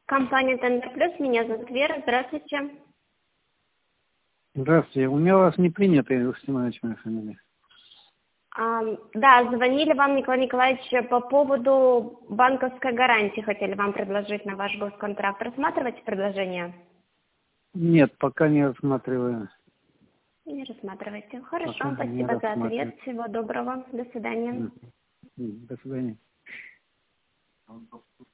Компания Тендер Плюс, меня зовут Вера, здравствуйте. Здравствуйте. У меня у вас не принято, Устинович, моя фамилия. Да, звонили вам, Николай Николаевич, по поводу банковской гарантии. Хотели вам предложить на ваш госконтракт. Рассматриваете предложение? Нет, пока не рассматриваю. Не рассматривайте. Хорошо, Пока не спасибо за рассматриваю. ответ. Всего доброго. До свидания. До свидания.